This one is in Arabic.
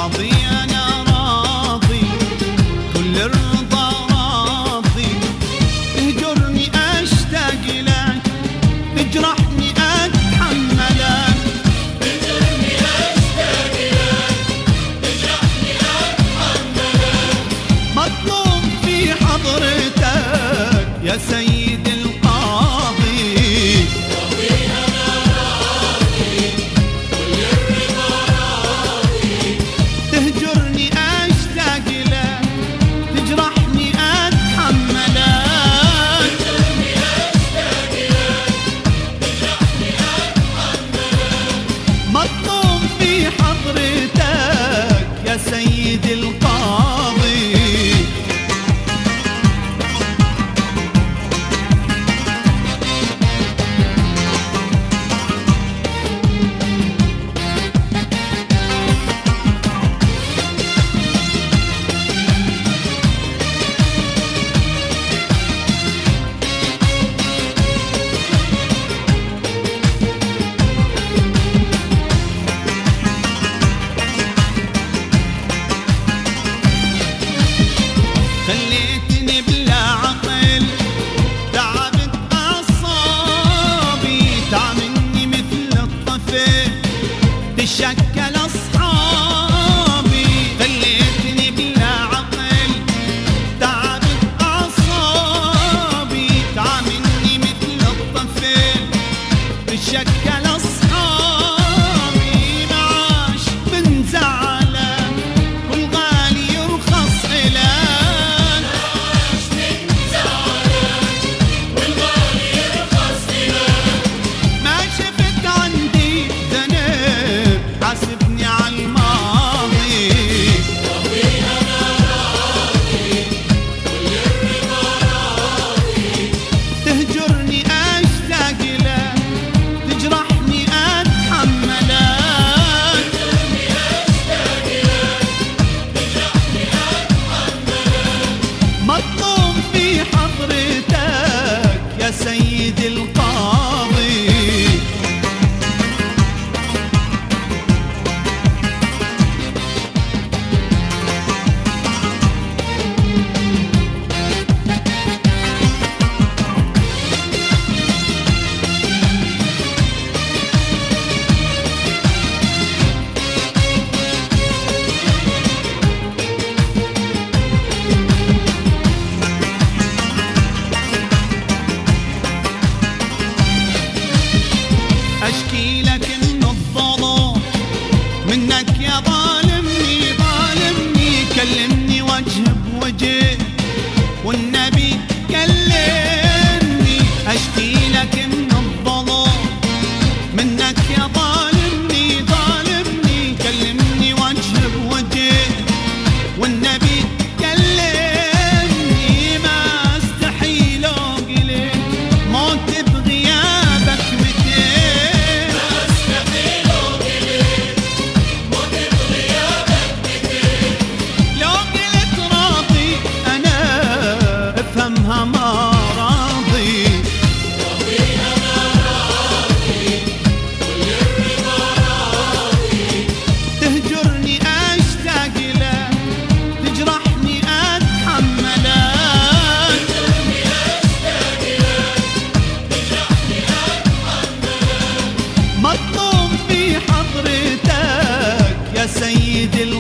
راضي أنا راضي كل الرضا راضي. تهجرني أشتاق لك تجرحني أتحملك. تهجرني أشتاق لك تجرحني أتحملك. مطلوب في حضرتك يا سيد القاضي. راضي أنا راضي كل الرضا راضي. تهجرني أشتاق لك تجرحني أتحملك. تهجرني أشتاق لك تجرحني أتحملك. مطلوب في حضرتك يا سيد القاضي. خليتني بلا عقل تعبت أعصابي. تعملني مثل الطفل تشكل أصحابي. خليتني بلا عقل تعبت أعصابي. تعملني مثل الطفل تشكل أصحابي. معاش من زعلك كل غالي يرخص إلك. ما شفت عندي ذنب حاسبني على الماضي. راضي أنا راضي كل الرضا راضي. تهجرني أشتاق لك تجرحني أتحملك. تهجرني أشتاق لك تجرحني أتحملك. مطلوب في حضرتك يا سيد القاضي. أشكي لك إنه الظلم منك يا ظالمني ظالمني. كلمني وجه بوجه والنبي كلمني. أشكي لك إنه الظلم منك يا ظالمني ظالمني. كلمني وجه بوجه والنبي كلمني. ما استحي لو قلت موت بغيابك متين. أستحيل وقلت موت بغيابك متين. لو قلت راضي أنا افهمها ما راضي. راضي أنا راضي كل الرضا راضي. تهجرني أشتاق لك تجرحني أتحملك. تهجرني أشتاق لك تجرحني أتحملك. مطلوب في حضرتك يا سيد